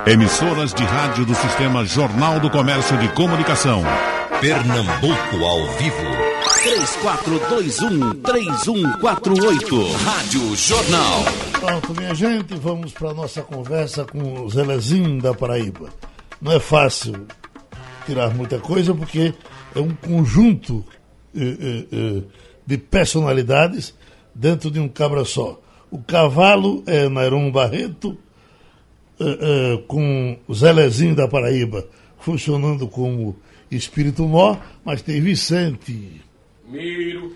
Emissoras de rádio do Sistema Jornal do Comércio de Comunicação. Pernambuco ao vivo. 3421-3148. Rádio Jornal. Pronto, minha gente, vamos para a nossa conversa com o Zelezinho da Paraíba. Não é fácil tirar muita coisa porque é um conjunto de personalidades dentro de um cabra só. O cavalo é Nairon Barreto, com o Zelezinho da Paraíba funcionando como espírito mó, mas tem Vicente. Miro.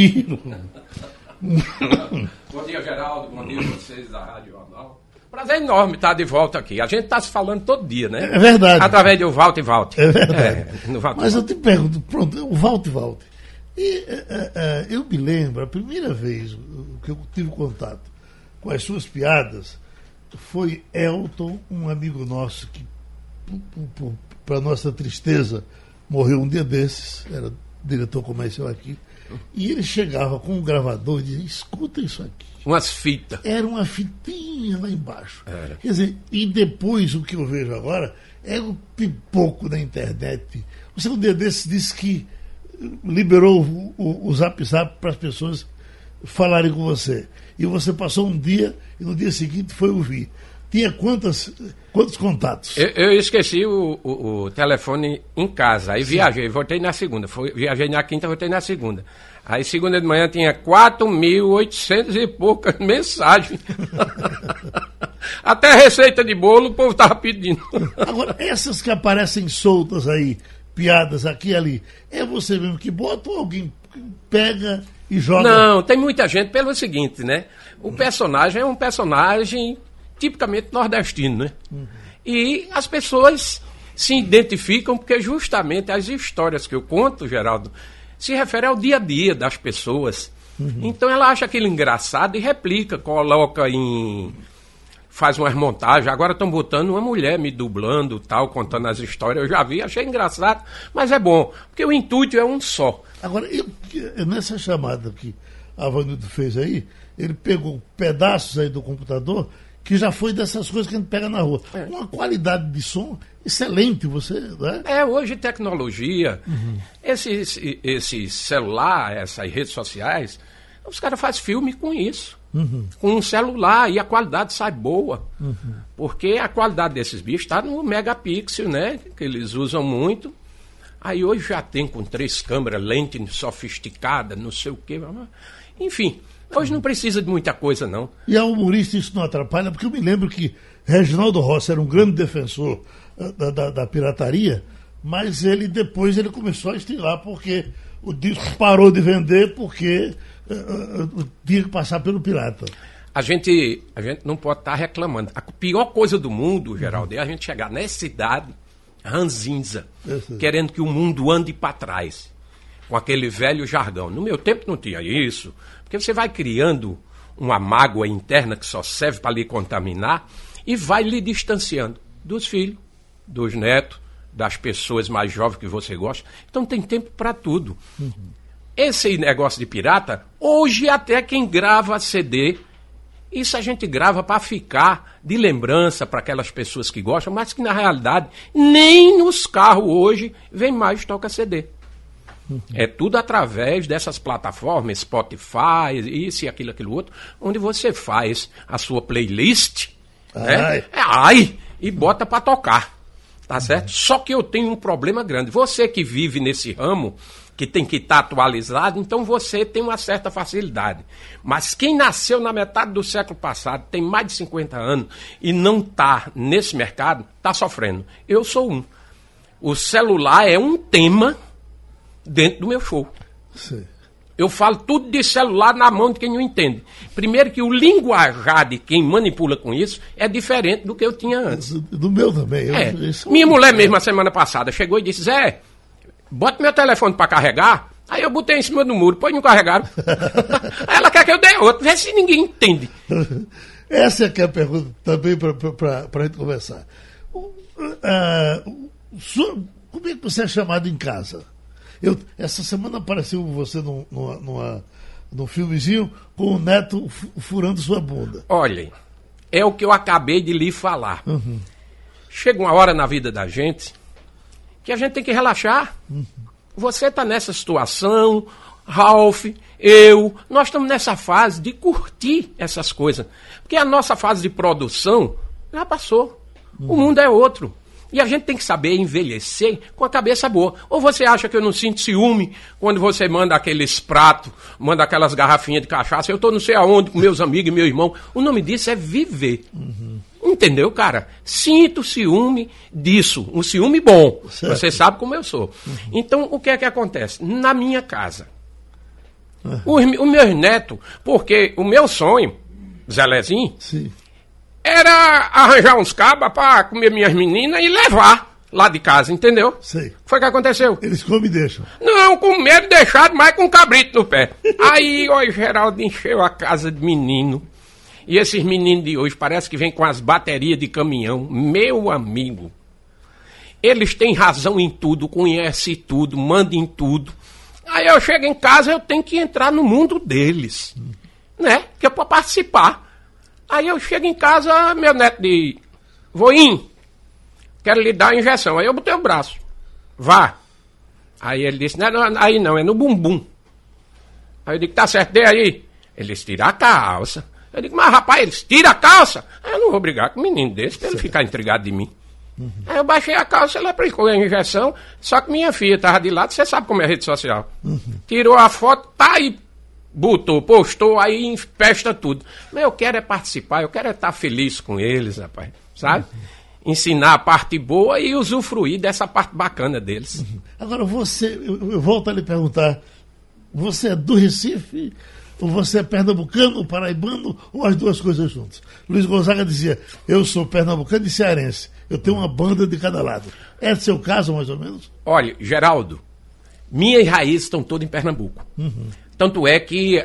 Bom dia, Geraldo. Bom dia a vocês da Rádio Jornal. Prazer enorme estar de volta aqui. A gente está se falando todo dia, né? É verdade. Através do Valte e Valte. É verdade. Mas eu te pergunto, pronto, o Valte e Valte. E eu me lembro, a primeira vez que eu tive contato com as suas piadas foi Elton, um amigo nosso que, para nossa tristeza, morreu um dia desses, era diretor comercial aqui, e ele chegava com um gravador e dizia: escuta isso aqui. Umas fitas. Era uma fitinha lá embaixo. Era. Quer dizer, e depois o que eu vejo agora é o pipoco da internet. Você um dia desses disse que liberou o Zap Zap para as pessoas falarem com você. E você passou um dia e no dia seguinte foi ouvir. Tinha quantos contatos? Eu esqueci o telefone em casa. Aí viajei, voltei na segunda. Viajei na quinta, voltei na segunda. Aí segunda de manhã tinha 4.800 e poucas mensagens. Até receita de bolo o povo estava pedindo. Agora, essas que aparecem soltas aí, piadas aqui e ali, é você mesmo que bota ou alguém pega e joga? Não, tem muita gente pelo seguinte, né? O personagem é um personagem tipicamente nordestino, né? E as pessoas se identificam porque justamente as histórias que eu conto, Geraldo, se referem ao dia a dia das pessoas. Então ela acha aquilo engraçado e replica, coloca faz umas montagens. Agora estão botando uma mulher me dublando, tal, contando as histórias. Eu já vi, achei engraçado, mas é bom, porque o intuito é um só. Agora, nessa chamada que a Vanildo fez aí, ele pegou pedaços aí do computador que já foi dessas coisas que a gente pega na rua. Uma qualidade de som excelente, você, né? Hoje tecnologia, esse celular, essas redes sociais, os caras fazem filme com isso. Com um celular, e a qualidade sai boa. Porque a qualidade desses bichos está no megapixel, né? Que eles usam muito. Aí hoje já tem com 3 câmeras, lente sofisticada, não sei o quê. Enfim, hoje não precisa de muita coisa, não. E a humorista isso não atrapalha, porque eu me lembro que Reginaldo Rossi era um grande defensor da pirataria, mas depois ele começou a estilar, porque o disco parou de vender porque tinha que passar pelo pirata. A gente não pode estar reclamando. A pior coisa do mundo, Geraldo, é a gente chegar nessa idade ranzinza, querendo que o mundo ande para trás, com aquele velho jargão. No meu tempo não tinha isso, porque você vai criando uma mágoa interna que só serve para lhe contaminar e vai lhe distanciando dos filhos, dos netos, das pessoas mais jovens que você gosta. Então tem tempo para tudo. Esse negócio de pirata, hoje até quem grava CD, isso a gente grava para ficar de lembrança para aquelas pessoas que gostam, mas que na realidade nem nos carros hoje vem mais toca CD. É tudo através dessas plataformas, Spotify, isso e aquilo outro, onde você faz a sua playlist, né? E bota para tocar, tá certo? Só que eu tenho um problema grande. Você que vive nesse ramo, que tem que estar atualizado, então você tem uma certa facilidade. Mas quem nasceu na metade do século passado, tem mais de 50 anos e não está nesse mercado, está sofrendo. Eu sou um. O celular é um tema dentro do meu show. Sim. Eu falo tudo de celular na mão de quem não entende. Primeiro que o linguajar de quem manipula com isso é diferente do que eu tinha antes. Do meu também. Minha mulher mesmo, a semana passada, chegou e disse: Zé, bota meu telefone para carregar. Aí eu botei em cima do muro, pois não carregaram. Aí ela quer que eu dê outro, vê se ninguém entende. Essa é que é a pergunta também para a gente conversar. Como é que você é chamado em casa? Essa semana apareceu você num filmezinho com o neto furando sua bunda. Olhem, é o que eu acabei de lhe falar. chega uma hora na vida da gente que a gente tem que relaxar. Você está nessa situação, Ralph, nós estamos nessa fase de curtir essas coisas. Porque a nossa fase de produção já passou. O mundo é outro. E a gente tem que saber envelhecer com a cabeça boa. Ou você acha que eu não sinto ciúme quando você manda aqueles pratos, manda aquelas garrafinhas de cachaça? Eu estou não sei aonde com meus amigos e meu irmão. O nome disso é viver. Entendeu, cara? Sinto ciúme disso. Um ciúme bom. Certo. Você sabe como eu sou. Então, o que é que acontece? Na minha casa, os meus netos, porque o meu sonho, Zelezinho, sim, era arranjar uns cabas para comer minhas meninas e levar lá de casa, entendeu? Sei. Foi o que aconteceu. Eles comem e deixam. Não, com medo deixado, mas com cabrito no pé. Aí, o Geraldo encheu a casa de menino. E esses meninos de hoje parece que vêm com as baterias de caminhão. Meu amigo, eles têm razão em tudo, conhecem tudo, mandam em tudo. Aí eu chego em casa, eu tenho que entrar no mundo deles, né? Que é para participar. Aí eu chego em casa, meu neto diz, voinho, quero lhe dar a injeção. Aí eu botei o braço, vá. Aí ele disse, aí não, é no bumbum. Aí eu digo, tá certo, dê aí. Eles tiram a calça. Eu digo, mas rapaz, eles tiram a calça? Aí eu não vou brigar com um menino desse pra ele ficar intrigado de mim. Aí eu baixei a calça, ele aplicou a injeção, só que minha filha tava de lado, você sabe como é a rede social. Tirou a foto, tá aí. Botou, postou, aí empesta tudo. Mas eu quero é participar, eu quero é estar feliz com eles, rapaz, sabe? Ensinar a parte boa e usufruir dessa parte bacana deles. Agora, eu volto a lhe perguntar, você é do Recife, ou você é pernambucano, paraibano, ou as duas coisas juntas? Luiz Gonzaga dizia, eu sou pernambucano e cearense, eu tenho uma banda de cada lado. É seu caso, mais ou menos? Olha, Geraldo, minhas raízes estão todas em Pernambuco. Tanto é que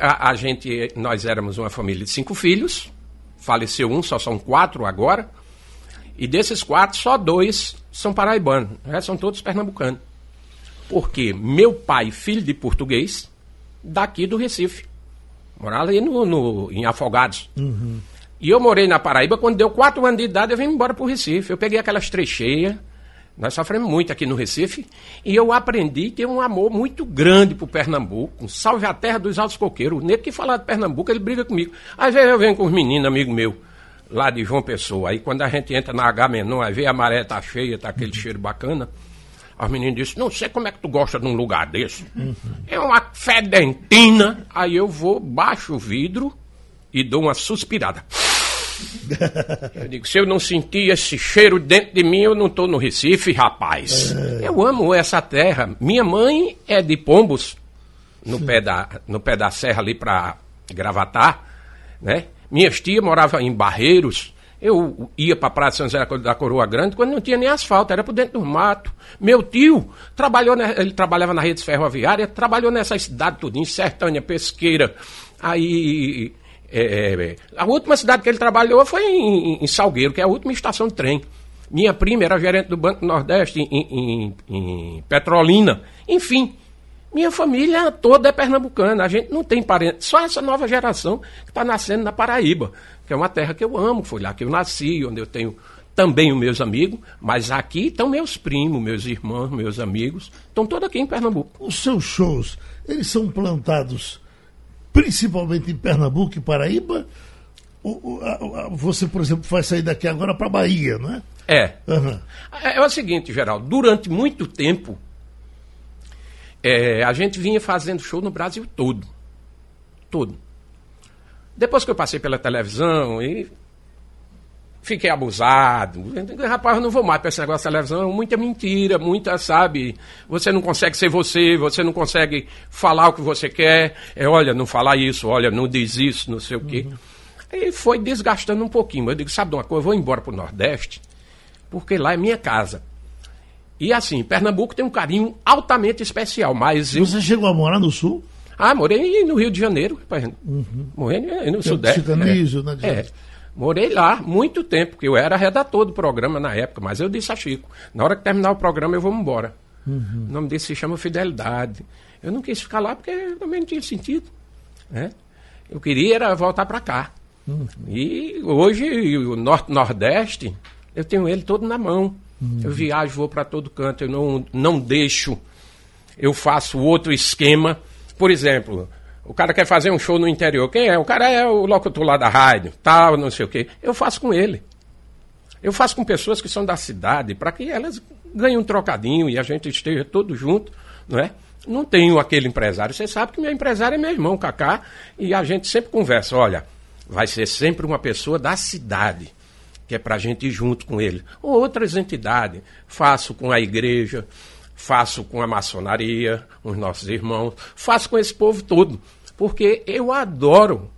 nós éramos uma família de 5 filhos, faleceu um, só são 4 agora, e desses 4, só 2 são paraibanos, o resto são todos pernambucanos. Porque meu pai, filho de português, daqui do Recife, morava ali em Afogados. E eu morei na Paraíba, quando deu 4 anos de idade, eu vim embora pro Recife. Eu peguei aquelas trecheias. Nós sofremos muito aqui no Recife, e eu aprendi a ter um amor muito grande por Pernambuco. Salve a terra dos altos coqueiros. O nego que fala de Pernambuco, ele briga comigo. Às vezes eu venho com os meninos, amigo meu, lá de João Pessoa. Aí quando a gente entra na H-Menon, aí vê a maré tá cheia, tá aquele cheiro bacana. Os meninos dizem, não sei como é que tu gosta de um lugar desse. É uma fedentina. Aí eu vou, baixo o vidro e dou uma suspirada. Eu digo, se eu não sentir esse cheiro dentro de mim, eu não estou no Recife, rapaz. Eu amo essa terra. Minha mãe é de Pombos, no pé da serra ali para Gravatar, né? Minhas tias moravam em Barreiros. Eu ia para a Praia de São José da Coroa Grande quando não tinha nem asfalto, era por dentro do mato. Meu tio ele trabalhava na rede ferroviária, trabalhou nessa cidade tudinho, Sertânia, Pesqueira. Aí a última cidade que ele trabalhou foi em Salgueiro, que é a última estação de trem. Minha prima era gerente do Banco do Nordeste em Petrolina. Enfim, minha família toda é pernambucana, a gente não tem parente, só essa nova geração que está nascendo na Paraíba, que é uma terra que eu amo, foi lá que eu nasci, onde eu tenho também os meus amigos, mas aqui estão meus primos, meus irmãos, meus amigos, estão todos aqui em Pernambuco. Os seus shows, eles são plantados principalmente em Pernambuco e Paraíba? Você, por exemplo, vai sair daqui agora para Bahia, não é? É o seguinte, Geraldo, durante muito tempo, a gente vinha fazendo show no Brasil todo. Depois que eu passei pela televisão e fiquei abusado, rapaz, eu não vou mais para esse negócio de televisão, muita mentira, muita, sabe, você não consegue ser você não consegue falar o que você quer, olha, não falar isso, olha, não diz isso, não sei o quê. E foi desgastando um pouquinho, mas eu digo, sabe de uma coisa, eu vou embora para o Nordeste, porque lá é minha casa. E assim, Pernambuco tem um carinho altamente especial, mas Você chegou a morar no Sul? Morei no Rio de Janeiro, morei no Sudeste. Morei lá muito tempo, porque eu era redator do programa na época, mas eu disse a Chico, na hora que terminar o programa eu vou embora. O nome desse se chama Fidelidade. Eu não quis ficar lá porque também não tinha sentido, né? Eu queria era voltar para cá. E hoje o Nordeste Eu tenho ele todo na mão. Eu viajo, vou para todo canto, eu não deixo, eu faço outro esquema. Por exemplo, o cara quer fazer um show no interior. Quem é? O cara é o locutor lá da rádio, tal, não sei o quê. Eu faço com ele. Eu faço com pessoas que são da cidade, para que elas ganhem um trocadinho e a gente esteja todo junto, não é? Não tenho aquele empresário. Você sabe que meu empresário é meu irmão, Cacá, e a gente sempre conversa. Olha, vai ser sempre uma pessoa da cidade, que é para a gente ir junto com ele. Ou outras entidades. Faço com a igreja, faço com a maçonaria, os nossos irmãos, faço com esse povo todo. Porque eu adoro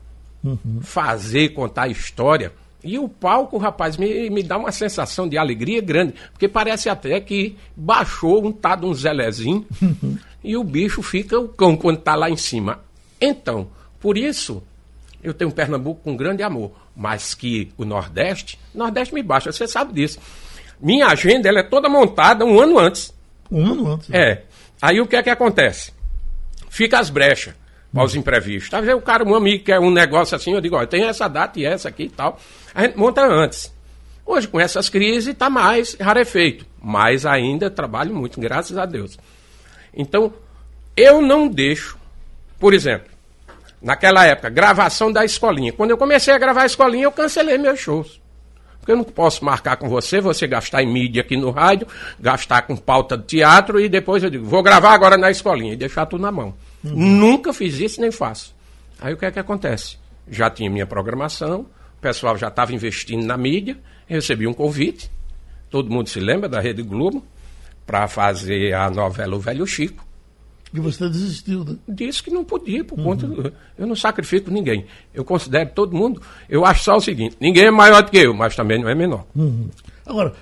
fazer, contar história. E o palco, rapaz, me dá uma sensação de alegria grande. Porque parece até que baixou um Zelezinho e o bicho fica o cão quando está lá em cima. Então, por isso, eu tenho Pernambuco com grande amor. Mas que o Nordeste me baixa, você sabe disso. Minha agenda ela é toda montada um ano antes. Um ano antes? É. Aí o que é que acontece? Fica as brechas para os imprevistos. Às vezes o cara, um amigo, quer um negócio assim, eu digo, olha, tem essa data e essa aqui e tal. A gente monta antes. Hoje, com essas crises, está mais rarefeito. Mas ainda trabalho muito, graças a Deus. Então, eu não deixo, por exemplo, naquela época, gravação da escolinha. Quando eu comecei a gravar a escolinha, eu cancelei meus shows. Porque eu não posso marcar com você gastar em mídia aqui no rádio, gastar com pauta de teatro e depois eu digo, vou gravar agora na escolinha e deixar tudo na mão. Nunca fiz isso, nem faço. Aí o que é que acontece? Já tinha minha programação, o pessoal já estava investindo na mídia, eu recebi um convite, todo mundo se lembra da Rede Globo, para fazer a novela O Velho Chico. E você desistiu, né? Disse que não podia, por conta. Eu não sacrifico ninguém. Eu considero todo mundo. Eu acho só o seguinte: ninguém é maior do que eu, mas também não é menor. Agora,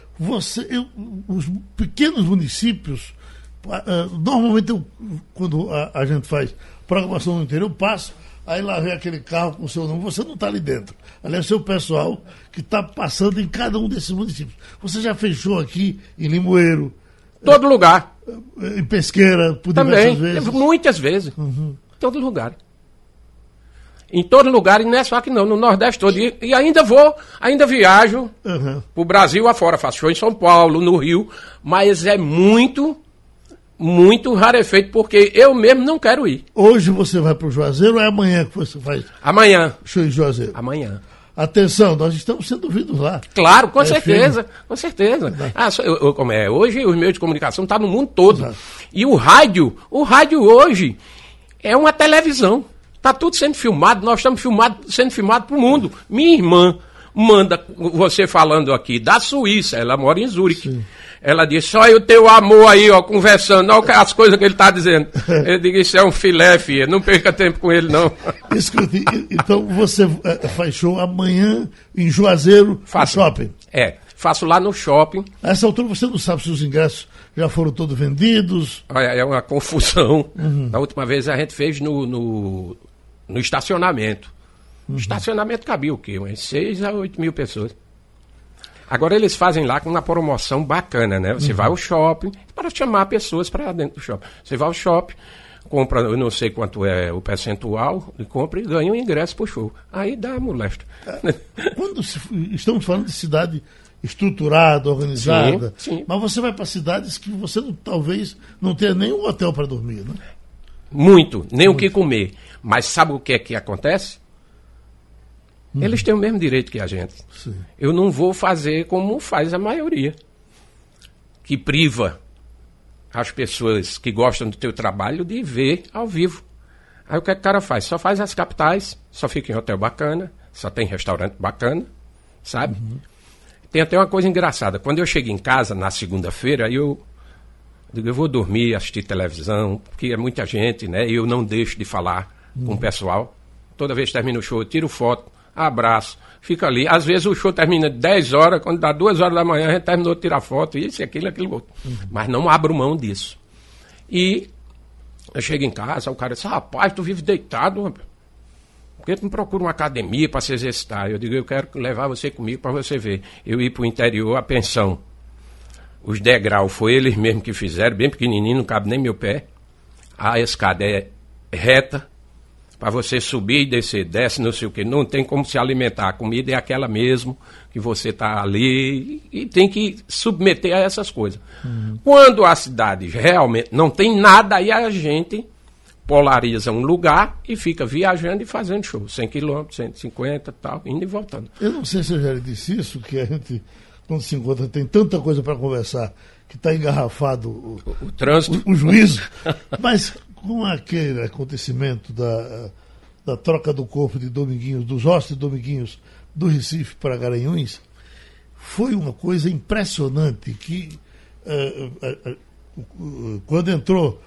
os pequenos municípios, normalmente quando a gente faz programação no interior, eu passo, aí lá vem aquele carro com o seu nome, você não está ali dentro. Aliás, é o seu pessoal que está passando em cada um desses municípios. Você já fechou aqui em Limoeiro? Todo lugar. Em Pesqueira, por diversas vezes? Muitas vezes. Todo lugar. Em todo lugar, e não é só aqui não, no Nordeste todo. E ainda viajo pro Brasil afora. Faço show em São Paulo, no Rio, mas é muito rarefeito, porque eu mesmo não quero ir. Hoje você vai pro Juazeiro ou é amanhã que você faz? Amanhã. Show em Juazeiro? Amanhã. Atenção, nós estamos sendo ouvidos lá. Claro, com certeza, com certeza. Como é, hoje os meios de comunicação estão no mundo todo. Exato. E o rádio hoje é uma televisão. Está tudo sendo filmado, nós estamos sendo filmados para o mundo. Minha irmã manda você falando aqui da Suíça, ela mora em Zurique. Sim. Ela disse, olha o teu amor aí, ó, conversando, olha as coisas que ele está dizendo. Eu digo, isso é um filé, filha, não perca tempo com ele, não. Escute, então você faz show amanhã em Juazeiro, no shopping? Faço lá no shopping. A essa altura você não sabe se os ingressos já foram todos vendidos? Olha, é uma confusão. Na última vez a gente fez no estacionamento. No estacionamento cabia o quê? Umas 6 a 8 mil pessoas. Agora eles fazem lá com uma promoção bacana, né? Você vai ao shopping para chamar pessoas para dentro do shopping. Você vai ao shopping, compra, eu não sei quanto é o percentual, e compra e ganha um ingresso pro show. Aí dá molesta. Quando estamos falando de cidade estruturada, organizada, sim. Mas você vai para cidades que você talvez não tenha nem um hotel para dormir, né? Muito, nem o que comer. Mas sabe o que é que acontece? Eles têm o mesmo direito que a gente. Sim. Eu não vou fazer como faz a maioria, que priva as pessoas que gostam do teu trabalho de ver ao vivo. Aí o que é que o cara faz? Só faz as capitais, só fica em hotel bacana, só tem restaurante bacana, sabe? Tem até uma coisa engraçada. Quando eu chego em casa na segunda-feira, eu digo, eu vou dormir, assistir televisão, porque é muita gente, né? E eu não deixo de falar com o pessoal. Toda vez que termina o show, eu tiro foto, abraço, fica ali. Às vezes o show termina 10 horas, quando dá 2 horas da manhã, a gente terminou de tirar foto, isso, aquilo outro. Mas não abro mão disso. E eu chego em casa, o cara diz, rapaz, tu vive deitado, rapaz. Por que tu não procura uma academia para se exercitar? Eu digo, eu quero levar você comigo para você ver. Eu ir para o interior, a pensão. Os degraus foi eles mesmos que fizeram, bem pequenininho, não cabe nem meu pé. A escada é reta. para você subir e descer, desce não sei o quê, não tem como se alimentar, a comida é aquela mesmo que você está ali e tem que submeter a essas coisas. Quando a cidade realmente não tem nada, aí a gente polariza um lugar e fica viajando e fazendo show, 100 km, 150 tal, indo e voltando. Eu não sei se eu já lhe disse isso, que a gente, quando se encontra, tem tanta coisa para conversar, que está engarrafado o trânsito, o juízo, mas com aquele acontecimento da troca do corpo de Dominguinhos, dos ossos de Dominguinhos do Recife para Garanhuns, foi uma coisa impressionante que quando entrou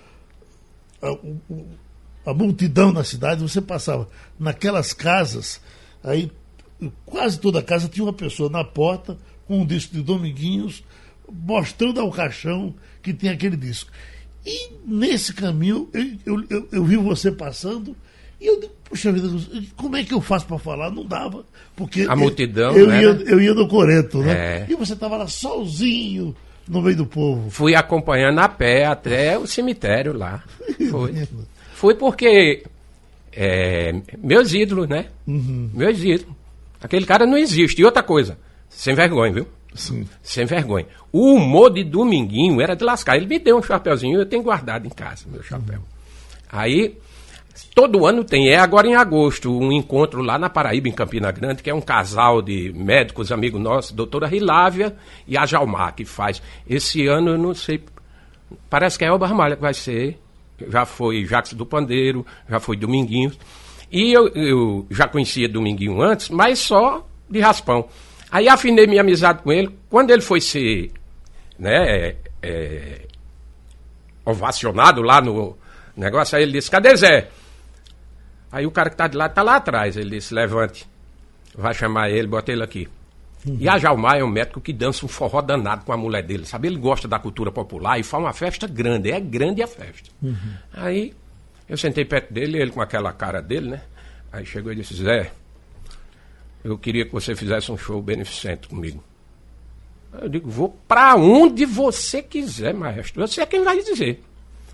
a multidão na cidade, você passava naquelas casas, aí quase toda casa tinha uma pessoa na porta com um disco de Dominguinhos, mostrando ao caixão que tinha aquele disco. E nesse caminho eu vi você passando e eu digo, puxa vida, como é que eu faço para falar? Não dava, porque a multidão, eu ia no coreto, né? É. E você estava lá sozinho no meio do povo. Fui acompanhando a pé até o cemitério lá. Fui porque meus ídolos, né? Meus ídolos. Aquele cara não existe. E outra coisa, sem vergonha, viu? Sim. Sem vergonha. O humor de Dominguinho era de lascar. Ele me deu um chapeuzinho, eu tenho guardado em casa, meu chapéu. Aí, todo ano tem, agora em agosto, um encontro lá na Paraíba, em Campina Grande, que é um casal de médicos, amigos nossos, doutora Rilávia e a Jalmar, que faz. Esse ano, eu não sei, parece que é Elba Ramalho que vai ser. Já foi Jacques do Pandeiro, já foi Dominguinho. E eu já conhecia Dominguinho antes, mas só de raspão. Aí afinei minha amizade com ele. Quando ele foi ser ovacionado lá no negócio, aí ele disse, cadê Zé? Aí o cara que está de lá está lá atrás. Ele disse, levante, vai chamar ele, bota ele aqui. E a Jalmar é um médico que dança um forró danado com a mulher dele, sabe? Ele gosta da cultura popular e faz uma festa grande, é grande a festa. Aí eu sentei perto dele, ele com aquela cara dele, né? Aí chegou e disse, Zé, eu queria que você fizesse um show beneficente comigo. Eu digo, vou pra onde você quiser, maestro. Você é quem vai dizer.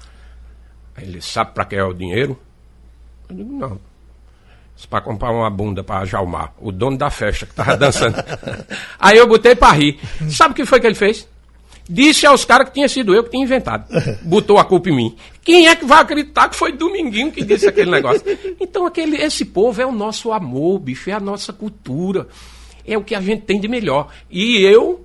Aí ele, sabe pra que é o dinheiro? Eu digo, não. Isso pra comprar uma bunda pra Jalmar, o dono da festa que tava dançando. Aí eu botei pra rir. Sabe o que foi que ele fez? Disse aos caras que tinha sido eu que tinha inventado. Botou a culpa em mim. Quem é que vai acreditar que foi Dominguinho que disse aquele negócio? Então esse povo é o nosso amor, bicho, é a nossa cultura. É o que a gente tem de melhor. E eu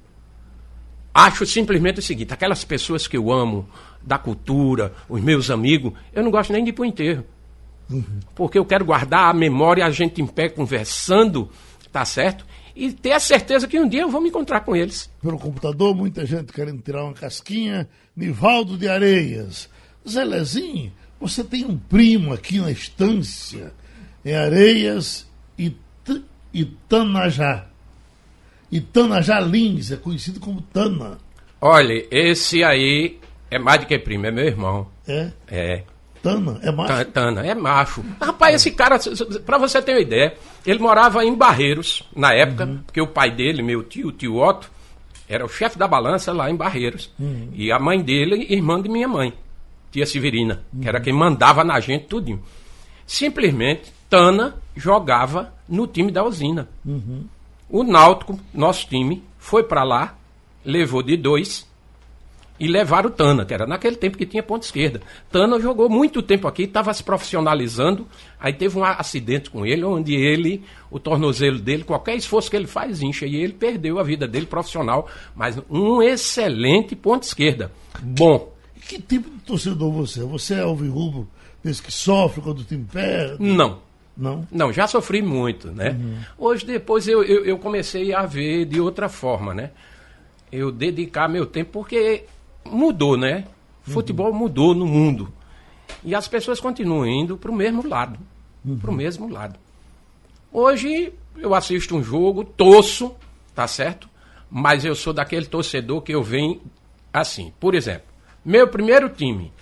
acho simplesmente o seguinte, aquelas pessoas que eu amo, da cultura, os meus amigos, eu não gosto nem de ir pro enterro. Porque eu quero guardar a memória, a gente em pé conversando, tá certo? E ter a certeza que um dia eu vou me encontrar com eles. Pelo computador, muita gente querendo tirar uma casquinha. Nivaldo de Areias. Zelezinho, você tem um primo aqui na estância, em Areias e Itanajá. Itanajá Lins, é conhecido como Tana. Olha, esse aí é mais do que primo, é meu irmão. É? É. Tana, é macho? Tana, é macho. Rapaz, esse cara, pra você ter uma ideia, ele morava em Barreiros, na época, porque o pai dele, meu tio, o tio Otto, era o chefe da balança lá em Barreiros. E a mãe dele, irmã de minha mãe, tia Severina, que era quem mandava na gente tudinho. Simplesmente, Tana jogava no time da usina. O Náutico, nosso time, foi pra lá, levou de 2 e levaram o Tana, que era naquele tempo que tinha ponta esquerda. Tana jogou muito tempo aqui, estava se profissionalizando, aí teve um acidente com ele, onde o tornozelo dele, qualquer esforço que ele faz, incha, e ele perdeu a vida dele profissional, mas um excelente ponta esquerda. Bom. Que tipo de torcedor você é? Você é alvirrubro, desse que sofre quando o time perde? Não. Não? Não, já sofri muito, né? Hoje, depois, eu comecei a ver de outra forma, né? Eu dedicar meu tempo, porque mudou, né? Futebol mudou no mundo. E as pessoas continuam indo para o mesmo lado. Para o mesmo lado. Hoje, eu assisto um jogo, torço, tá certo? Mas eu sou daquele torcedor que eu venho assim. Por exemplo, meu primeiro time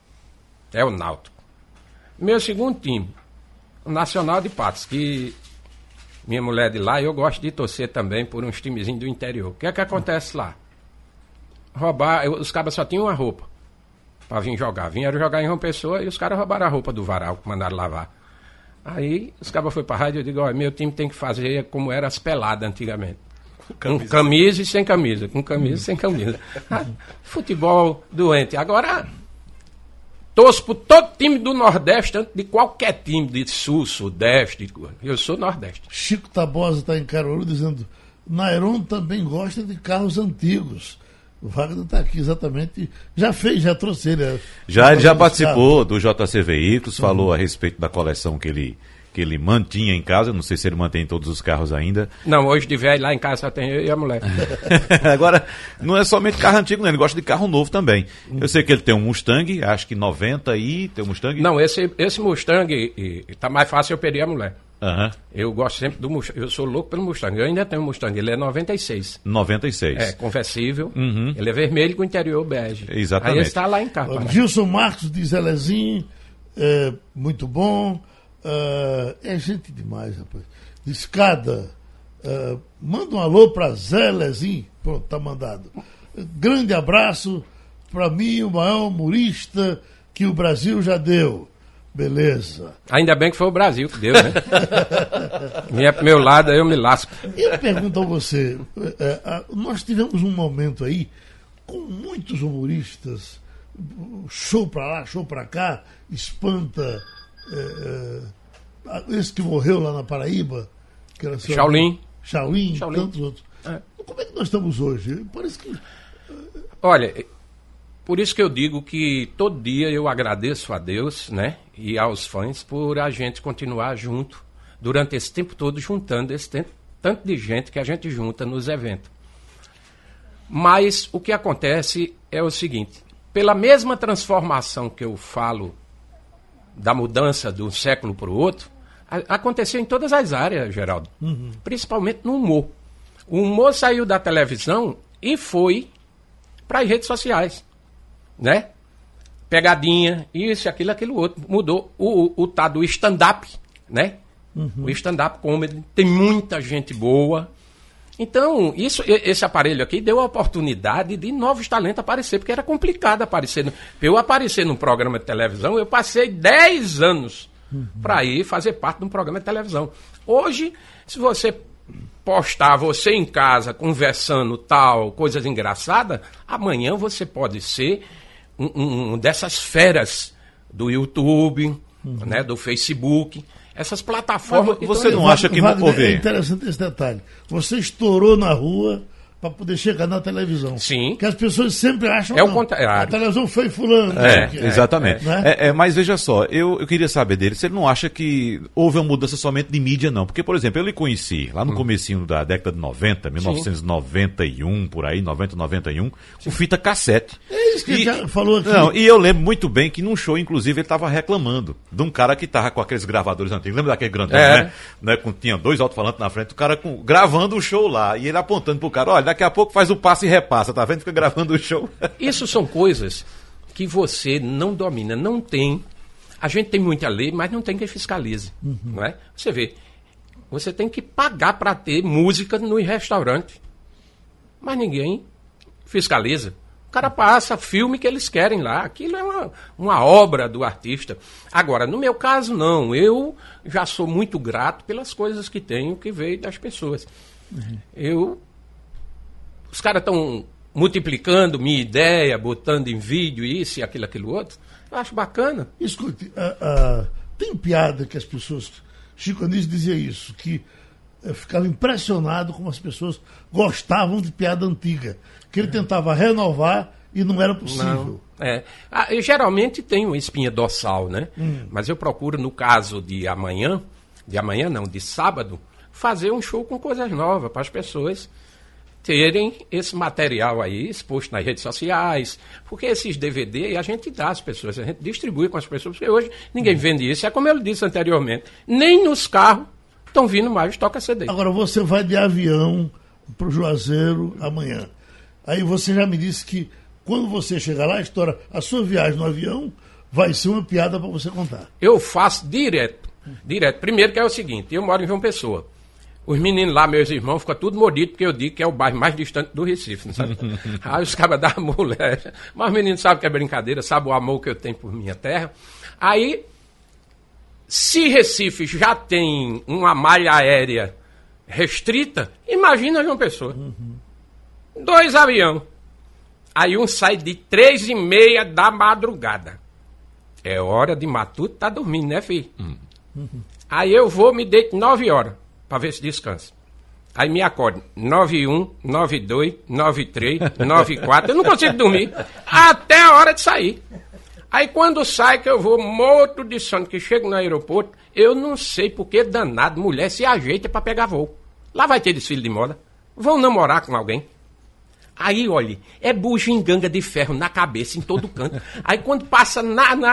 é o Náutico. Meu segundo time, o Nacional de Patos, que minha mulher de lá, eu gosto de torcer também por uns timezinhos do interior. O que é que acontece lá? Roubar, os caras só tinham uma roupa para vir jogar. Vieram jogar em João Pessoa e os caras roubaram a roupa do varal, mandaram lavar. Aí os cabas foram pra rádio e eu digo, olha, meu time tem que fazer como era as peladas antigamente. Com camisa e sem camisa, com camisa e sem camisa. Futebol doente. Agora, torço por todo time do Nordeste, antes de qualquer time de Sul, Sudeste. Eu sou Nordeste. Chico Tabosa está em Caruaru dizendo, Nairon também gosta de carros antigos. O Wagner está aqui exatamente, já trouxe ele. Ele já participou do JC Veículos, falou a respeito da coleção que ele mantinha em casa, não sei se ele mantém todos os carros ainda. Não, hoje de velho lá em casa só tem eu e a mulher. Agora, não é somente carro antigo, não, ele gosta de carro novo também. Eu sei que ele tem um Mustang, acho que 90 e tem um Mustang. Não, esse Mustang, tá mais fácil eu perder a mulher. Uhum. Eu gosto sempre do Mustang, eu sou louco pelo Mustang, eu ainda tenho um Mustang, ele é 96. 96. É, conversível, ele é vermelho com interior bege. Exatamente. Aí ele está lá em casa. Gilson Marcos diz, Elezinho, muito bom, é gente demais, rapaz. Escada, manda um alô para Zé Elezinho, pronto, tá mandado. Grande abraço, para mim o maior humorista que o Brasil já deu. Beleza. Ainda bem que foi o Brasil que deu, né? Vinha pro meu lado, aí eu me lasco. Eu pergunto a você, nós tivemos um momento aí com muitos humoristas, show pra lá, show pra cá, espanta, esse que morreu lá na Paraíba, que era Shaolin, e tantos outros. Como é que nós estamos hoje? Parece que... Olha, por isso que eu digo que todo dia eu agradeço a Deus, né, e aos fãs por a gente continuar junto durante esse tempo todo, juntando esse tanto de gente que a gente junta nos eventos. Mas o que acontece é o seguinte, pela mesma transformação que eu falo da mudança de um século para o outro, aconteceu em todas as áreas, Geraldo, principalmente no humor. O humor saiu da televisão e foi para as redes sociais. Né? Pegadinha, isso, aquilo outro. Mudou o tal do stand-up, né? O stand-up comedy, tem muita gente boa. Então, esse aparelho aqui deu a oportunidade de novos talentos aparecer, porque era complicado aparecer. Para eu aparecer num programa de televisão, eu passei 10 anos para ir fazer parte de um programa de televisão. Hoje, se você postar você em casa, conversando tal, coisas engraçadas, amanhã você pode ser um dessas feras do YouTube, né, do Facebook, essas plataformas. Mas você não acha que Wagner, é interessante esse detalhe. Você estourou na rua para poder chegar na televisão. Sim. Que as pessoas sempre acham o contrário. A televisão foi fulano. Exatamente. Mas veja só, eu queria saber dele, se ele não acha que houve uma mudança somente de mídia, não. Porque, por exemplo, eu lhe conheci lá no comecinho da década de 90, 1991, por aí, 90, 91, com fita cassete. É isso que ele já falou aqui. Não, e eu lembro muito bem que num show, inclusive, ele estava reclamando de um cara que estava com aqueles gravadores antigos. Lembra daquele grandão, né? Tinha 2 alto-falantes na frente, o cara gravando o show lá, e ele apontando pro cara, olha, daqui a pouco faz o passe e repassa, tá vendo? Fica gravando o show. Isso são coisas que você não domina, não tem. A gente tem muita lei, mas não tem quem fiscalize, não é? Você vê, você tem que pagar para ter música no restaurante, mas ninguém fiscaliza. O cara passa filme que eles querem lá, aquilo é uma obra do artista. Agora, no meu caso, não. Eu já sou muito grato pelas coisas que tenho, que veio das pessoas. Os caras estão multiplicando minha ideia, botando em vídeo isso e aquilo outro. Eu acho bacana. Escute, tem piada que as pessoas... Chico Anísio dizia isso, que ficava impressionado como as pessoas gostavam de piada antiga. Que ele tentava renovar e não era possível. Não. Eu geralmente tenho espinha dorsal, né? Mas eu procuro, no caso de sábado, fazer um show com coisas novas para as pessoas terem esse material aí exposto nas redes sociais, porque esses DVD a gente dá às pessoas, a gente distribui com as pessoas, porque hoje ninguém vende isso. É como eu disse anteriormente, nem nos carros estão vindo mais toca CD. Agora você vai de avião para o Juazeiro amanhã. Aí você já me disse que quando você chegar lá, a sua viagem no avião vai ser uma piada para você contar. Eu faço direto. Primeiro que é o seguinte, eu moro em João Pessoa. Os meninos lá, meus irmãos, ficam tudo mordidos, porque eu digo que é o bairro mais distante do Recife, não sabe? Aí os cabas da mulher. Mas os meninos sabem que é brincadeira, sabem o amor que eu tenho por minha terra. Aí, Se Recife já tem uma malha aérea restrita, imagina João Pessoa. 2 aviões. Aí um sai de 3h30 da madrugada. É hora de matuto, tá dormindo, né, filho? Aí eu vou, me deito 9 horas, pra ver se descansa. Aí me acordo, 9h01, 9h02, 9h03, 9h04, eu não consigo dormir, até a hora de sair. Aí quando sai, que eu vou morto de sono, que chego no aeroporto, eu não sei por que danado, mulher se ajeita pra pegar voo. Lá vai ter desfile de moda, vão namorar com alguém. Aí, olha, é bugiganga de ferro na cabeça, em todo canto. Aí quando passa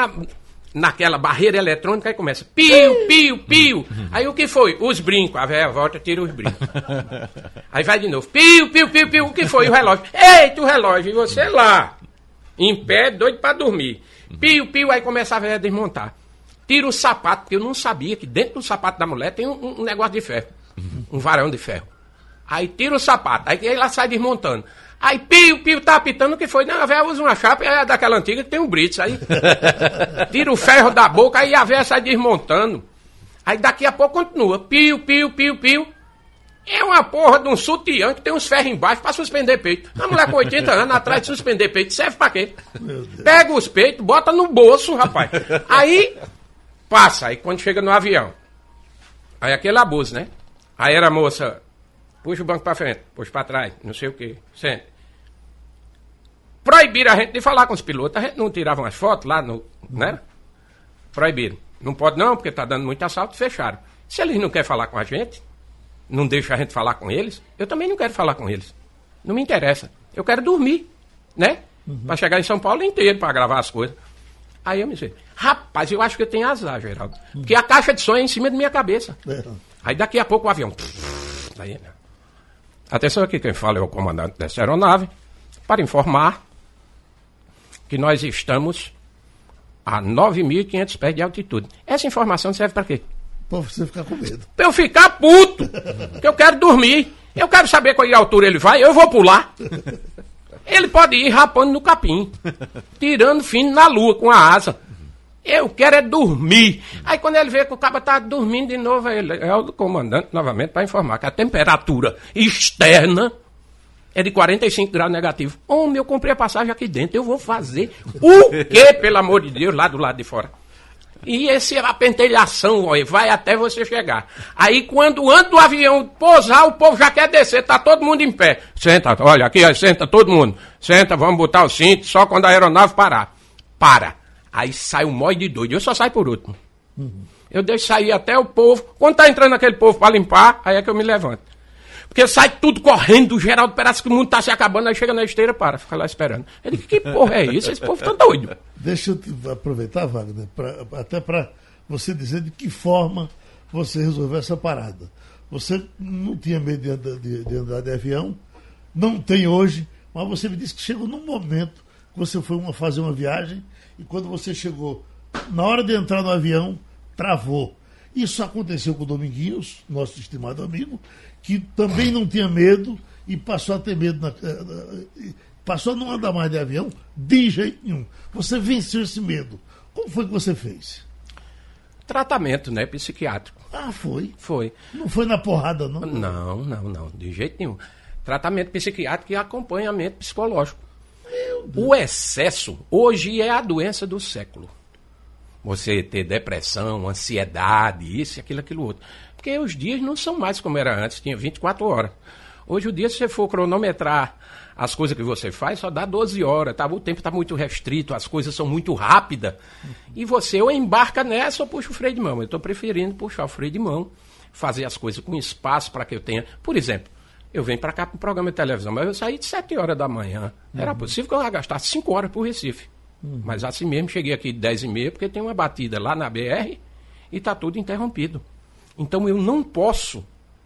naquela barreira eletrônica, aí começa, piu, piu, piu. Aí o que foi? Os brincos. A velha volta, tira os brincos. Aí vai de novo, piu, piu, piu, piu. O que foi? O relógio. Eita, o relógio. E você lá, em pé, doido pra dormir. Piu, piu. Aí começa a velha a desmontar. Tira o sapato, porque eu não sabia que dentro do sapato da mulher tem um negócio de ferro. Um varão de ferro. Aí tira o sapato. Aí ela sai desmontando. Aí, piu, tá apitando, o que foi? Não, a véia usa uma chapa, é daquela antiga que tem um brits, aí tira o ferro da boca, aí a véia sai desmontando. Aí daqui a pouco continua, piu, piu, piu, piu. É uma porra de um sutiã que tem uns ferros embaixo pra suspender peito. A mulher com 80 anos atrás de suspender peito, serve pra quê? Pega os peitos, bota no bolso, rapaz. Aí, passa, aí quando chega no avião, aí aquele abuso, né? Aí era a moça... Puxa o banco pra frente, puxa pra trás, não sei o quê. Sente. Proibiram a gente de falar com os pilotos. A gente não tirava umas fotos lá, né? Proibiram. Não pode não, porque tá dando muito assalto, fecharam. Se eles não querem falar com a gente, não deixam a gente falar com eles, eu também não quero falar com eles. Não me interessa. Eu quero dormir, né? Pra chegar em São Paulo inteiro pra gravar as coisas. Aí eu me disse, rapaz, eu acho que eu tenho azar, Geraldo. Porque a caixa de som é em cima da minha cabeça. Aí daqui a pouco o avião... Aí, atenção aqui, quem fala é o comandante dessa aeronave, para informar que nós estamos a 9.500 pés de altitude. Essa informação serve para quê? Pra você ficar com medo. Pra eu ficar puto, que eu quero dormir, eu quero saber qual altura ele vai, eu vou pular. Ele pode ir rapando no capim, tirando fino na lua com a asa. Eu quero é dormir. Aí quando ele vê que o cabo tá dormindo de novo, ele é o comandante novamente para informar que a temperatura externa é de 45 graus negativo. Homem, eu comprei a passagem aqui dentro, eu vou fazer o quê, pelo amor de Deus, lá do lado de fora? E a pentelhação, olha, vai até você chegar. Aí quando anda o avião pousar, o povo já quer descer, tá todo mundo em pé. Senta, olha, aqui, ó, senta todo mundo. Senta, vamos botar o cinto, só quando a aeronave parar. Para. Aí sai um mói de doido, eu só saio por último. Eu deixo sair até o povo. Quando tá entrando aquele povo para limpar, aí é que eu me levanto. Porque sai tudo correndo, o Geraldo parece que o mundo tá se acabando, aí chega na esteira, fica lá esperando. Eu digo, que porra é isso? Esse povo tá doido. Deixa eu aproveitar, Wagner, até para você dizer de que forma você resolveu essa parada. Você não tinha medo de andar de avião, não tem hoje, mas você me disse que chegou num momento que você foi fazer uma viagem e quando você chegou, na hora de entrar no avião, travou. Isso aconteceu com o Dominguinhos, nosso estimado amigo, que também não tinha medo e passou a ter medo, passou a não andar mais de avião de jeito nenhum. Você venceu esse medo. Como foi que você fez? Tratamento, né, psiquiátrico. Ah, foi? Foi. Não foi na porrada, não? Não, de jeito nenhum. Tratamento psiquiátrico e acompanhamento psicológico. O excesso, hoje, é a doença do século. Você ter depressão, ansiedade, isso, aquilo, outro. Porque os dias não são mais como era antes, tinha 24 horas. Hoje o dia, se você for cronometrar as coisas que você faz, só dá 12 horas. Tá? O tempo está muito restrito, as coisas são muito rápidas. E você ou embarca nessa ou puxa o freio de mão. Eu estou preferindo puxar o freio de mão, fazer as coisas com espaço para que eu tenha... Por exemplo, eu venho para cá para um programa de televisão, mas eu saí de 7 horas da manhã. Era possível que eu ia gastar 5 horas por Recife. Mas assim mesmo, cheguei aqui de 10h30, porque tem uma batida lá na BR e está tudo interrompido. Então eu não posso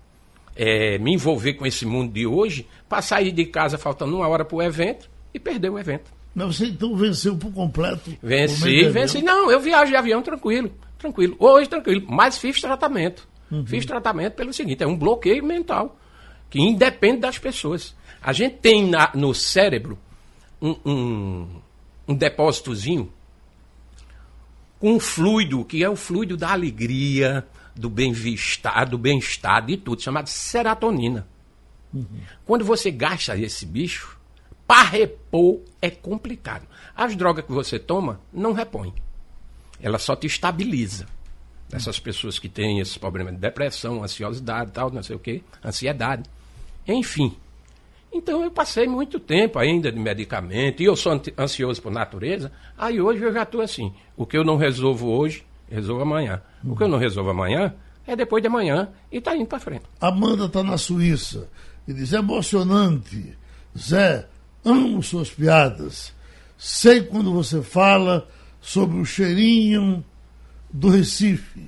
me envolver com esse mundo de hoje para sair de casa faltando 1 hora para o evento e perder o evento. Mas você então venceu por completo? Venci. Não, eu viajo de avião tranquilo. Hoje tranquilo, mas fiz tratamento. Fiz tratamento pelo seguinte, é um bloqueio mental que independe das pessoas. A gente tem no cérebro um depósitozinho com um fluido, que é o fluido da alegria, do bem-estar, de tudo, chamado serotonina. Quando você gasta esse bicho, para repor é complicado. As drogas que você toma não repõem. Ela só te estabiliza. Essas pessoas que têm esses problemas de depressão, ansiosidade, tal, não sei o quê, ansiedade. Enfim. Então eu passei muito tempo ainda de medicamento, e eu sou ansioso por natureza, aí hoje eu já estou assim. O que eu não resolvo hoje, resolvo amanhã. O que eu não resolvo amanhã, é depois de amanhã, e está indo para frente. Amanda está na Suíça e diz: é emocionante. Zé, amo suas piadas. Sei quando você fala sobre o cheirinho do Recife.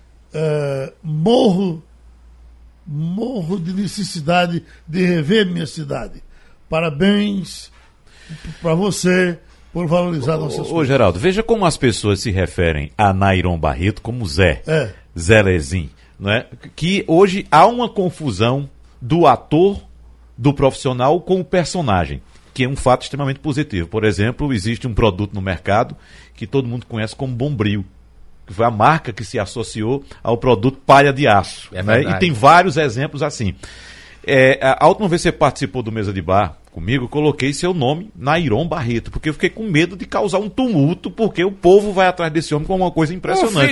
Morro de necessidade de rever minha cidade. Parabéns para você por valorizar nossas coisas. Ô, Geraldo, veja como as pessoas se referem a Nairon Barreto como Zé. Zelezinho. Não é? Que hoje há uma confusão do ator, do profissional com o personagem, que é um fato extremamente positivo. Por exemplo, existe um produto no mercado que todo mundo conhece como Bombril, que foi a marca que se associou ao produto palha de aço. Né? E tem vários exemplos assim. A última vez que você participou do Mesa de Bar comigo, eu coloquei seu nome, Nairon Barreto, porque eu fiquei com medo de causar um tumulto, porque o povo vai atrás desse homem com uma coisa impressionante.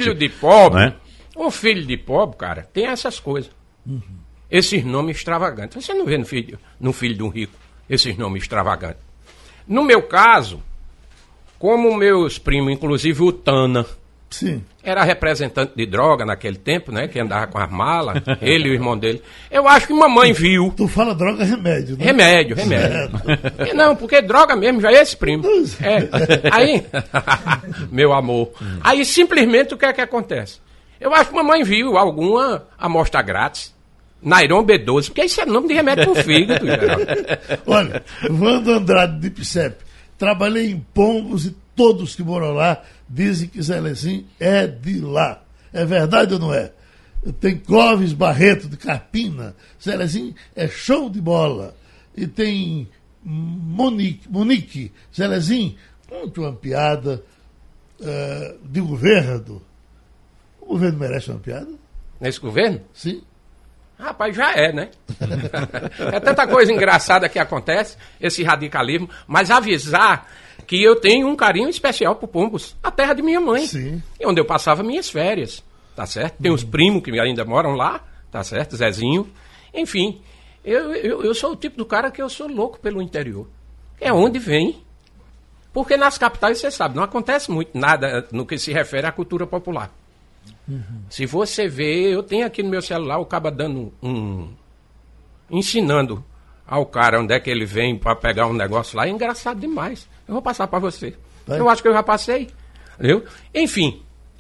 O filho de pobre, cara, tem essas coisas. Esses nomes extravagantes. Você não vê no filho de um rico esses nomes extravagantes. No meu caso, como meus primos, inclusive o Tana, sim, era representante de droga naquele tempo, né? Que andava com as malas, ele e o irmão dele. Eu acho que mamãe viu. Tu fala droga, remédio, né? Remédio. Não, porque droga mesmo já é esse primo. Aí, meu amor. Aí simplesmente o que é que acontece? Eu acho que mamãe viu alguma amostra grátis. Nairon B12, porque isso é nome de remédio pro fígado, Geraldo. Olha, Wando Andrade de Picep. Trabalhei em Pombos e todos que moram lá dizem que Zelezinho é de lá. É verdade ou não é? Tem Clóvis Barreto de Carpina. Zelezinho é show de bola. E tem Monique. Zelezinho, conte uma piada de governo. O governo merece uma piada? Nesse governo? Sim. Rapaz, já é, né? É tanta coisa engraçada que acontece, esse radicalismo, mas avisar que eu tenho um carinho especial por Pombos, a terra de minha mãe. Sim. E onde eu passava minhas férias, tá certo? Tem os primos que ainda moram lá, tá certo? Zezinho. Enfim, eu sou o tipo do cara que eu sou louco pelo interior. É onde vem. Porque nas capitais, você sabe, não acontece muito nada no que se refere à cultura popular. Se você vê, eu tenho aqui no meu celular o cara dando ensinando ao cara onde é que ele vem para pegar um negócio lá, é engraçado demais. Eu vou passar para você. Eu acho que eu já passei. Entendeu? Enfim,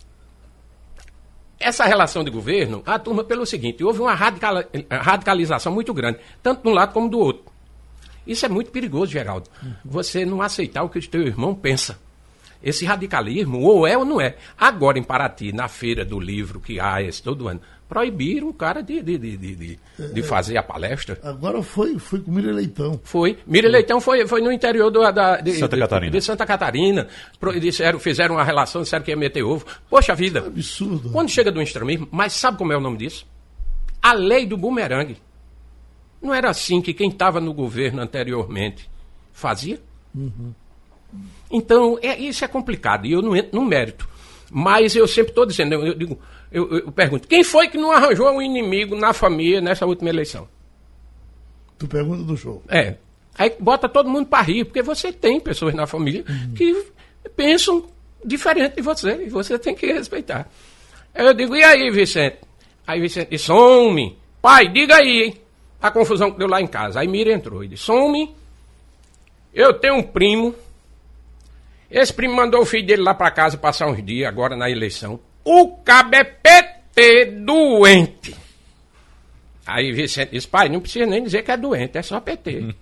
essa relação de governo, a turma pelo seguinte, houve uma radicalização muito grande, tanto de um lado como do outro. Isso é muito perigoso, Geraldo. Você não aceitar o que o teu irmão pensa. Esse radicalismo, ou é ou não é. Agora, em Paraty, na feira do livro que há todo ano, proibiram o cara de fazer a palestra. Agora foi com Mira Leitão. Foi. Mira Leitão foi no interior de Santa Catarina. Fizeram uma relação, disseram que ia meter ovo. Poxa vida. É absurdo. Quando chega do extremismo, mas sabe como é o nome disso? A lei do bumerangue. Não era assim que quem estava no governo anteriormente fazia? Então, isso é complicado, e eu não entro no mérito. Mas eu sempre estou dizendo, eu pergunto, quem foi que não arranjou um inimigo na família nessa última eleição? Tu pergunta do show. Aí bota todo mundo para rir, porque você tem pessoas na família que pensam diferente de você, e você tem que respeitar. Aí eu digo, e aí, Vicente? Aí Vicente disse, some. Pai, diga aí, hein? A confusão que deu lá em casa. Aí Mira entrou e disse, some. Eu tenho um primo. Esse primo mandou o filho dele lá pra casa passar uns dias, agora na eleição. O cabo é PT doente. Aí Vicente disse, pai, não precisa nem dizer que é doente, é só PT.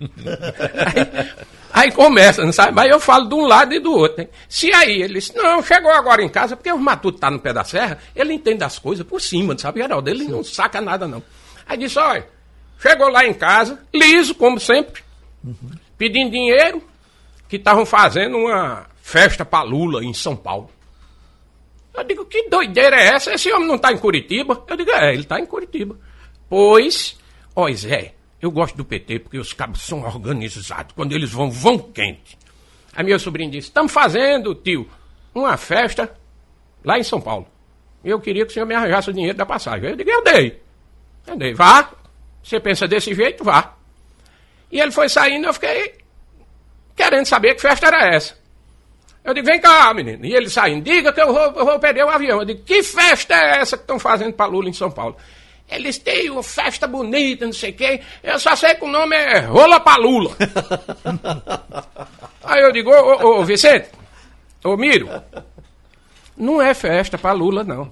aí começa, não sabe? Mas eu falo de um lado e do outro. Hein? Se aí ele disse, não, chegou agora em casa, porque o Matuto tá no pé da serra, ele entende as coisas por cima, sabe, Geraldo? Ele não saca nada, não. Aí disse, olha, chegou lá em casa, liso, como sempre, pedindo dinheiro, que estavam fazendo uma festa para Lula em São Paulo. Eu digo, que doideira é essa? Esse homem não está em Curitiba? Eu digo, ele está em Curitiba. Pois, Zé, eu gosto do PT porque os cabos são organizados. Quando eles vão quente. Aí meu sobrinho disse, estamos fazendo, tio, uma festa lá em São Paulo. Eu queria que o senhor me arranjasse o dinheiro da passagem. Eu digo, eu dei. Vá, você pensa desse jeito, vá. E ele foi saindo, eu fiquei querendo saber que festa era essa. Eu digo, vem cá, menino. E ele saindo, diga que eu vou perder o avião. Eu digo, que festa é essa que estão fazendo para Lula em São Paulo? Eles têm uma festa bonita, não sei o quê. Eu só sei que o nome é Rola pra Lula. Aí eu digo, ô Vicente, ô Miro, não é festa pra Lula, não.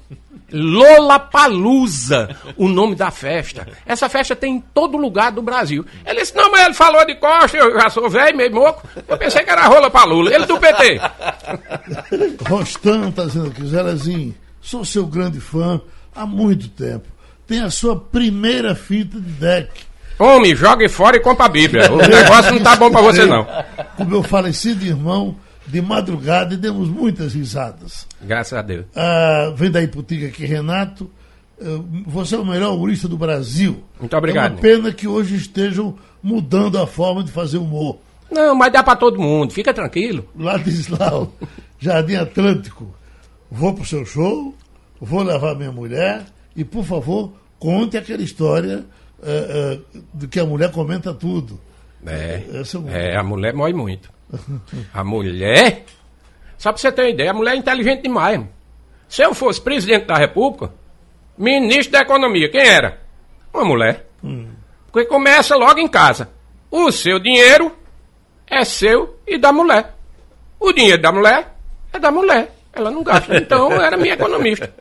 Lollapalooza, o nome da festa. Essa festa tem em todo lugar do Brasil. Ele disse, não, mas ele falou de costa, eu já sou velho, meio moco. Eu pensei que era rola pra Lula. Ele do PT. Rostam tá dizendo aqui, Zelezinho, sou seu grande fã há muito tempo. Tem a sua primeira fita de deck. Homem, jogue fora e compra a Bíblia. O negócio não tá bom pra você, não. Com meu falecido irmão, de madrugada, e demos muitas risadas. Graças a Deus. Vem daí pro Tica aqui, Renato. Você é o melhor humorista do Brasil. Muito obrigado. É uma pena que hoje estejam mudando a forma de fazer humor. Não, mas dá pra todo mundo, fica tranquilo. Ladislau, Jardim Atlântico. Vou pro seu show, vou levar minha mulher e, por favor, conte aquela história de que a mulher comenta tudo. A mulher mói muito. A mulher, só pra você ter uma ideia, a mulher é inteligente demais. Mano. Se eu fosse presidente da República, ministro da Economia, quem era? Uma mulher. Porque começa logo em casa. O seu dinheiro é seu e da mulher. O dinheiro da mulher é da mulher. Ela não gasta. Então, era minha economista.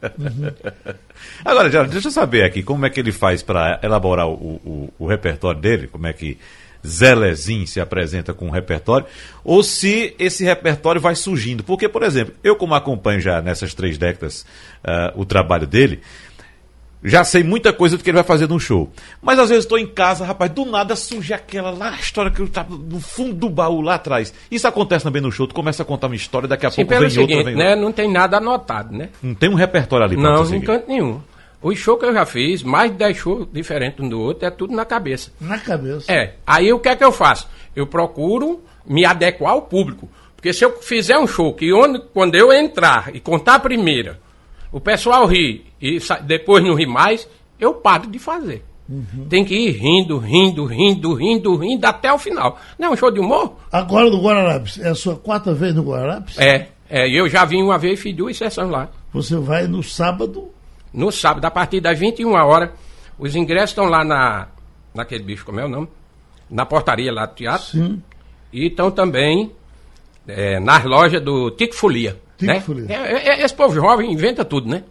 Agora, já, deixa eu saber aqui, como é que ele faz para elaborar o repertório dele? Como é que Zelezinho se apresenta com o repertório? Ou se esse repertório vai surgindo? Porque, por exemplo, eu como acompanho já nessas 3 décadas o trabalho dele, já sei muita coisa do que ele vai fazer no show. Mas às vezes estou em casa, rapaz, do nada surge aquela lá, história que está no fundo do baú lá atrás. Isso acontece também no show, tu começa a contar uma história, daqui a pouco vem seguinte, outra, né? Não tem nada anotado, né? Não tem um repertório ali pra não, você seguir. Não, em canto nenhum. Os shows que eu já fiz, mais de 10 shows diferentes um do outro, é tudo na cabeça. Na cabeça. Aí o que é que eu faço? Eu procuro me adequar ao público. Porque se eu fizer um show que quando eu entrar e contar a primeira, o pessoal ri e depois não ri mais, eu paro de fazer. Tem que ir rindo até o final. Não é um show de humor? Agora no Guararapes, é a sua 4ª vez no Guararapes? Eu já vim uma vez e fiz 2 sessões lá. Você vai no sábado? No sábado, a partir das 21 horas, os ingressos estão lá naquele bicho, como é o nome? Na portaria lá do teatro. Sim. E estão também nas lojas do Tico Folia. Né? Esse povo jovem inventa tudo, né?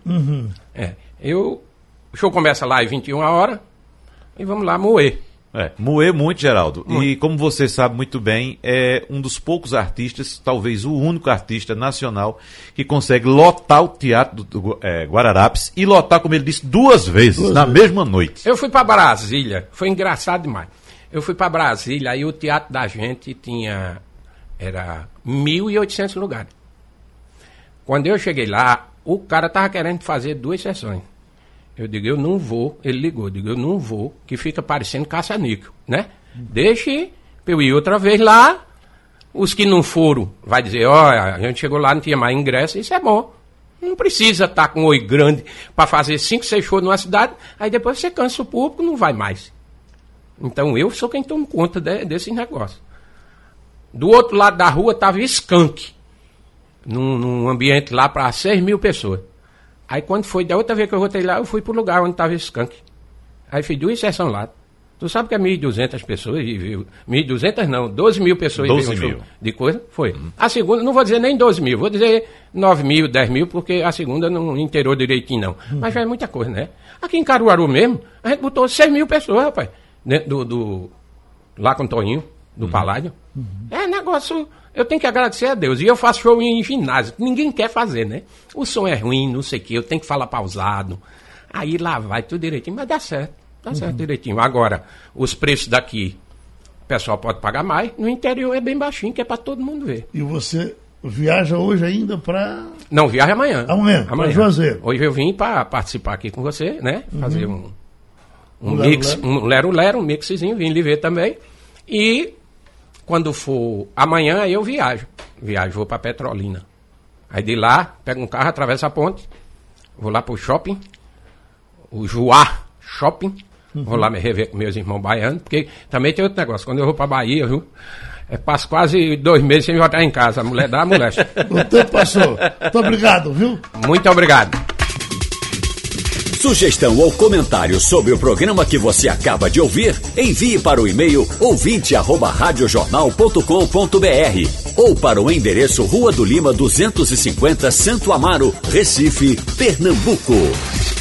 O show começa lá às 21 horas e vamos lá moer. Moer muito, Geraldo. E como você sabe muito bem, é um dos poucos artistas, talvez o único artista nacional que consegue lotar o teatro do Guararapes e lotar, como ele disse, 2 vezes, na mesma noite. Eu fui para Brasília, foi engraçado demais. Eu fui para Brasília, aí o teatro da gente era 1.800 lugares. Quando eu cheguei lá, o cara tava querendo fazer 2 sessões. Eu digo, eu não vou. Ele ligou, eu digo, eu não vou, que fica parecendo caça-níquel, né? Deixe eu ir outra vez lá. Os que não foram, vai dizer, olha, a gente chegou lá, não tinha mais ingresso, isso é bom. Não precisa estar com oi grande para fazer 5, 6 shows numa cidade, aí depois você cansa o público, não vai mais. Então eu sou quem tomo conta desse negócio. Do outro lado da rua estava Skank, num ambiente lá para 6.000 pessoas. Aí quando foi, da outra vez que eu voltei lá, eu fui pro lugar onde estava esse Skank. Aí fiz 2 sessões lá. Tu sabe que é 1.200 pessoas e viu. 1.200 não, 12.000 pessoas 12 viram mil. De coisa. Foi. A segunda, não vou dizer nem 12.000, vou dizer 9.000, 10.000, porque a segunda não inteirou direitinho, não. Mas já é muita coisa, né? Aqui em Caruaru mesmo, a gente botou 6.000 pessoas, rapaz. Dentro lá com o Toninho, do Paládio. É negócio. Eu tenho que agradecer a Deus. E eu faço show em ginásio. Ninguém quer fazer, né? O som é ruim, não sei o quê. Eu tenho que falar pausado. Aí lá vai tudo direitinho. Mas dá certo. Dá certo direitinho. Agora, os preços daqui, o pessoal pode pagar mais. No interior é bem baixinho, que é para todo mundo ver. E você viaja hoje ainda para... Não, viaja amanhã. Amanhã. Para Juazeiro. Hoje eu vim para participar aqui com você, né? Fazer um mix, um lero-lero, um mixzinho, vim lhe ver também. E quando for amanhã, eu viajo. Vou para Petrolina. Aí de lá, pego um carro, atravesso a ponte, vou lá pro shopping, o Juá Shopping, vou lá me rever com meus irmãos baianos, porque também tem outro negócio, quando eu vou pra Bahia, viu? Passo quase 2 meses sem voltar em casa, a mulher dá a mulher. O tempo passou. Muito obrigado, viu? Muito obrigado. Sugestão ou comentário sobre o programa que você acaba de ouvir, envie para o e-mail ouvinte@radiojornal.com.br ou para o endereço Rua do Lima 250, Santo Amaro, Recife, Pernambuco.